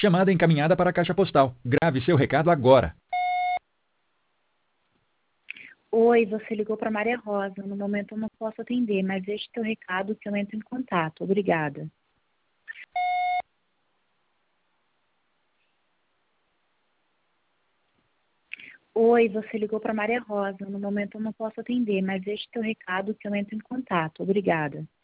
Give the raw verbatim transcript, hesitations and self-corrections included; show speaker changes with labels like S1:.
S1: Chamada encaminhada para a caixa postal. Grave seu recado agora.
S2: Oi, você ligou para Maria Rosa. No momento eu não posso atender, mas deixe seu recado que eu entro em contato. Obrigada. Oi, você ligou para Maria Rosa. No momento eu não posso atender, mas deixe seu recado que eu entro em contato. Obrigada.